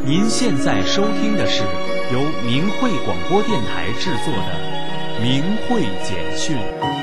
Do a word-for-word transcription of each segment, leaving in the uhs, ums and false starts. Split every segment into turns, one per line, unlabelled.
您现在收听的是由明慧广播电台制作的《明慧简讯》。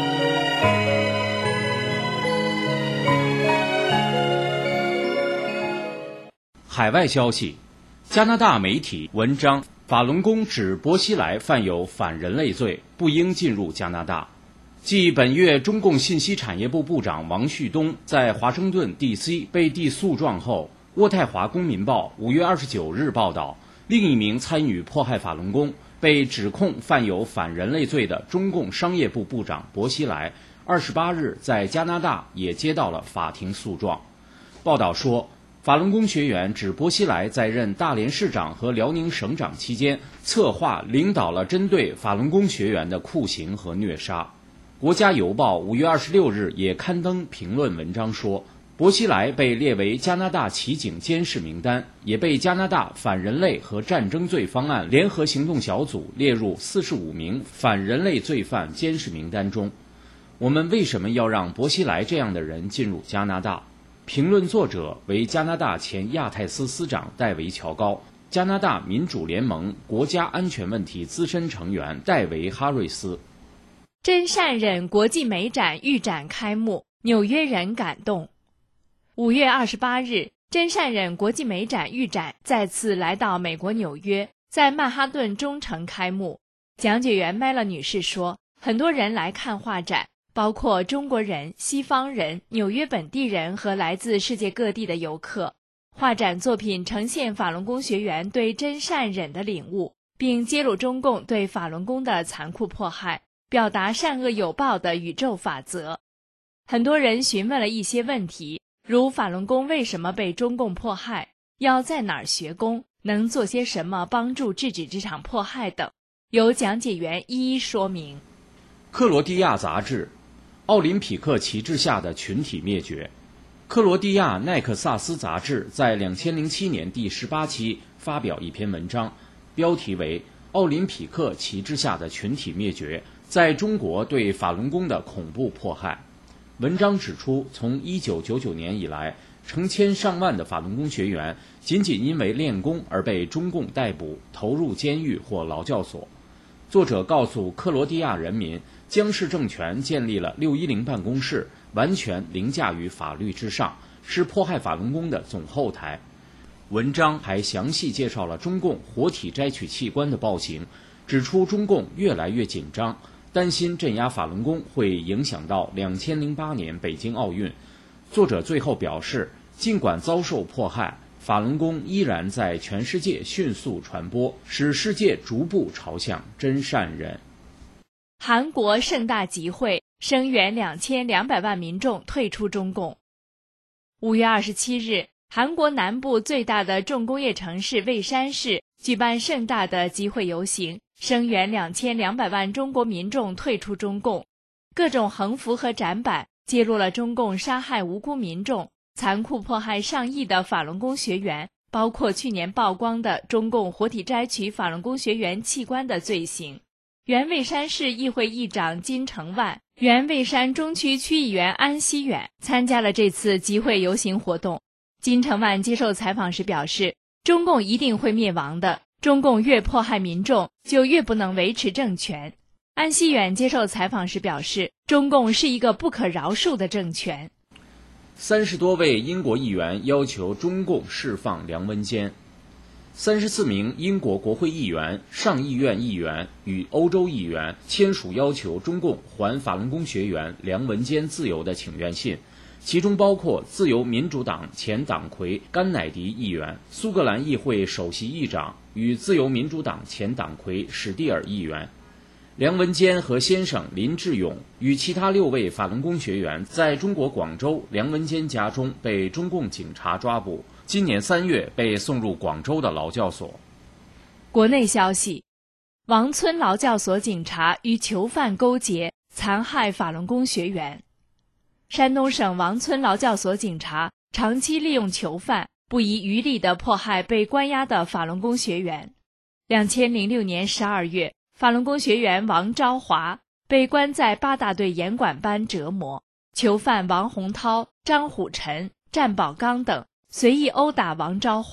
海外消息，加拿大媒体文章：法轮功指薄熙来犯有反人类罪，不应进入加拿大。继本月中共信息产业部部长王旭东在华盛顿 D C 被递诉状后，渥太华公民报五月二十九日报道，另一名参与迫害法轮功、被指控犯有反人类罪的中共商业部部长薄熙来，二十八日在加拿大也接到了法庭诉状。报道说，法轮功学员指薄熙来在任大连市长和辽宁省长期间，策划领导了针对法轮功学员的酷刑和虐杀。国家邮报五月二十六日也刊登评论文章说，薄熙来被列为加拿大骑警监视名单，也被加拿大反人类和战争罪方案联合行动小组列入四十五名反人类罪犯监视名单中。我们为什么要让薄熙来这样的人进入加拿大？评论作者为加拿大前亚太司司长戴维·乔高，加拿大民主联盟国家安全问题资深成员戴维·哈瑞斯。
真善忍国际美展预展开幕，纽约人感动。五月二十八日，真善忍国际美展预展再次来到美国纽约，在曼哈顿中城开幕。讲解员麦勒女士说，很多人来看画展，包括中国人、西方人、纽约本地人和来自世界各地的游客。画展作品呈现法轮功学员对真善忍的领悟，并揭露中共对法轮功的残酷迫害，表达善恶有报的宇宙法则。很多人询问了一些问题，如法轮功为什么被中共迫害，要在哪儿学功，能做些什么帮助制止这场迫害等，由讲解员一一说明。
克罗地亚杂志，奥林匹克旗帜下的群体灭绝。克罗地亚奈克萨斯杂志在二零零七年第十八期发表一篇文章，标题为《奥林匹克旗帜下的群体灭绝：在中国对法轮功的恐怖迫害》。文章指出，从一九九九年以来，成千上万的法轮功学员仅仅因为练功而被中共逮捕，投入监狱或劳教所。作者告诉克罗地亚人民，江氏政权建立了六一零办公室，完全凌驾于法律之上，是迫害法轮功的总后台。文章还详细介绍了中共活体摘取器官的暴行，指出中共越来越紧张，担心镇压法轮功会影响到二零零八年北京奥运。作者最后表示，尽管遭受迫害，法轮功依然在全世界迅速传播，使世界逐步朝向真善忍。
韩国盛大集会，声援两千两百万民众退出中共。五月二十七日，韩国南部最大的重工业城市蔚山市举办盛大的集会游行，声援两千两百万中国民众退出中共。各种横幅和展板揭露了中共杀害无辜民众、残酷迫害上亿的法轮功学员，包括去年曝光的中共活体摘取法轮功学员器官的罪行。原蔚山市议会议长金成万、原蔚山中区区议员安熙远参加了这次集会游行活动。金成万接受采访时表示，中共一定会灭亡的，中共越迫害民众，就越不能维持政权。安熙远接受采访时表示，中共是一个不可饶恕的政权。
三十多位英国议员要求中共释放梁文坚。三十四名英国国会议员、上议院议员与欧洲议员签署要求中共还法轮功学员梁文坚自由的请愿信，其中包括自由民主党前党魁甘乃迪议员、苏格兰议会首席议长与自由民主党前党魁史蒂尔议员。梁文坚和先生林志勇与其他六位法轮功学员在中国广州梁文坚家中被中共警察抓捕，今年三月被送入广州的劳教所。
国内消息，王村劳教所警察与囚犯勾结，残害法轮功学员。山东省王村劳教所警察长期利用囚犯，不遗余力地迫害被关押的法轮功学员。二零零六年十二月，法轮功学员王昭华被关在八大队严管班折磨，囚犯王洪涛、张虎臣、战宝刚等随意殴打王昭华，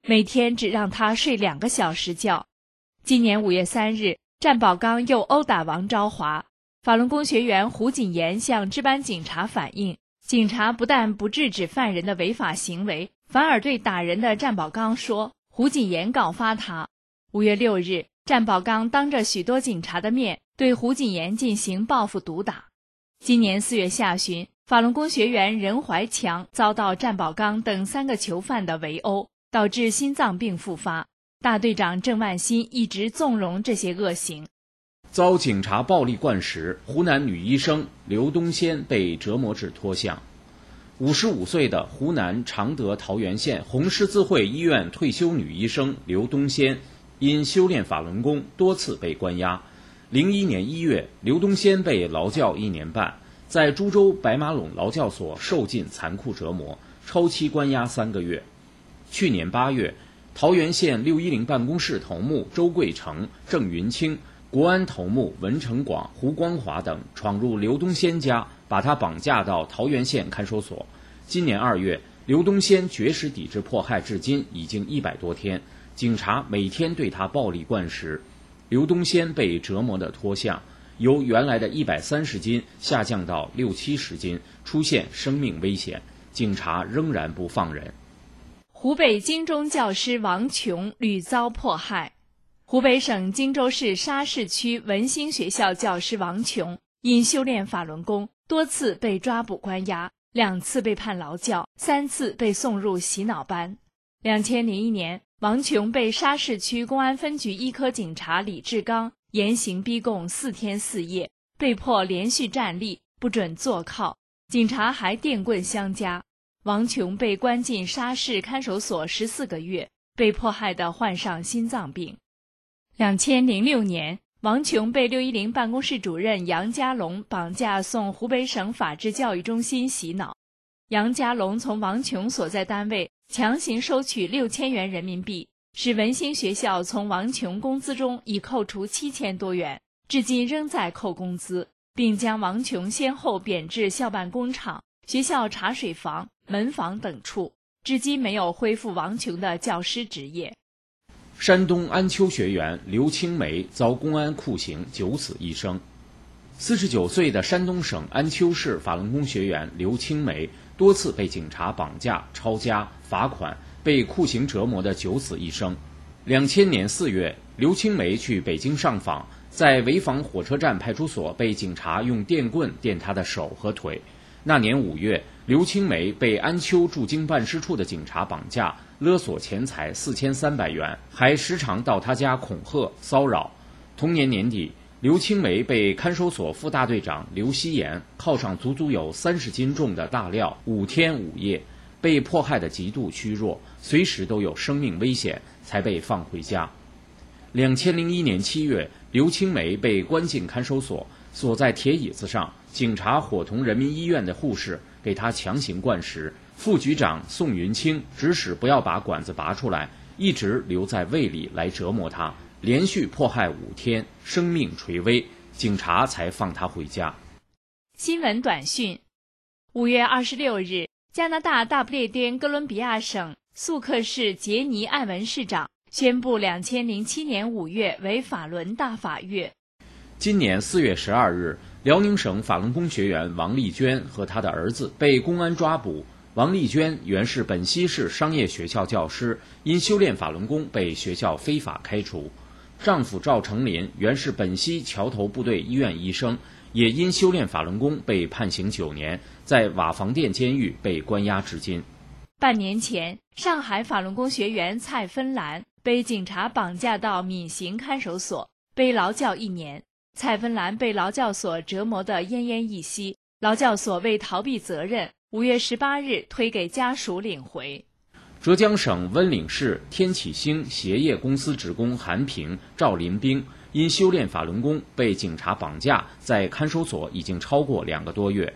每天只让他睡两个小时觉。今年五月三日，战宝刚又殴打王昭华。法轮功学员胡锦炎向值班警察反映，警察不但不制止犯人的违法行为，反而对打人的战宝刚说胡锦炎告发他。五月六日，战宝刚当着许多警察的面对胡锦炎进行报复毒打。今年四月下旬，法轮功学员任怀强遭到战宝刚等三个囚犯的围殴，导致心脏病复发。大队长郑万新一直纵容这些恶行。
遭警察暴力灌食，湖南女医生刘东先被折磨至脱相。五十五岁的湖南常德桃源县红十字会医院退休女医生刘东先，因修炼法轮功多次被关押。零一年一月，刘东先被劳教一年半，在株洲白马垄劳教所受尽残酷折磨，超期关押三个月。去年八月，桃源县六一零办公室头目周贵成、郑云清、国安头目文成广、胡光华等闯入刘东先家，把他绑架到桃源县看守所。今年二月，刘东先绝食抵制迫害至今已经一百多天，警察每天对他暴力灌食，刘东先被折磨得脱相，由原来的一百三十斤下降到六七十斤，出现生命危险，警察仍然不放人。
湖北荆中教师王琼屡遭迫害。湖北省荆州市沙市区文兴学校教师王琼因修炼法轮功，多次被抓捕关押，两次被判劳教，三次被送入洗脑班。两千零一年，王琼被沙市区公安分局一科警察李志刚严刑逼供四天四夜，被迫连续站立，不准坐靠，警察还电棍相加。王琼被关进沙市看守所十四个月，被迫害得患上心脏病。两千零六年，王琼被六一零办公室主任杨家龙绑架送湖北省法制教育中心洗脑。杨家龙从王琼所在单位强行收取六千元人民币，使文兴学校从王琼工资中已扣除七千多元，至今仍在扣工资，并将王琼先后贬至校办工厂、学校茶水房、门房等处，至今没有恢复王琼的教师职业。
山东安丘学员刘青梅遭公安酷刑，九死一生。四十九岁的山东省安丘市法轮功学员刘青梅多次被警察绑架、抄家、罚款，被酷刑折磨的九死一生。两千年四月，刘青梅去北京上访，在潍坊火车站派出所被警察用电棍电她的手和腿。那年五月，刘青梅被安丘驻京办事处的警察绑架，勒索钱财四千三百元，还时常到他家恐吓骚扰。同年年底，刘青梅被看守所副大队长刘希言铐上足足有三十斤重的大镣，五天五夜，被迫害得极度虚弱，随时都有生命危险，才被放回家。两千零一年七月，刘青梅被关进看守所，锁在铁椅子上，警察伙同人民医院的护士给他强行灌食。副局长宋云清指使不要把管子拔出来，一直留在胃里来折磨他，连续迫害五天，生命垂危，警察才放他回家。
新闻短讯：五月二十六日，加拿大大不列颠哥伦比亚省素克市杰尼艾文市长宣布两千零七年五月为法轮大法月。
今年四月十二日，辽宁省法轮功学员王丽娟和她的儿子被公安抓捕。王丽娟原是本溪市商业学校教师，因修炼法轮功被学校非法开除。丈夫赵成林原是本溪桥头部队医院医生，也因修炼法轮功被判刑九年，在瓦房店监狱被关押至今。
半年前，上海法轮功学员蔡芬兰被警察绑架到闵行看守所，被劳教一年。蔡芬兰被劳教所折磨得奄奄一息，劳教所为逃避责任，五月十八日推给家属领回。
浙江省温岭市天启星鞋业公司职工韩平、赵林兵因修炼法轮功被警察绑架，在看守所已经超过两个多月。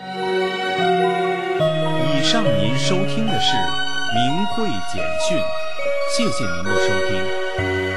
以上您收听的是明慧简讯，谢谢您的收听。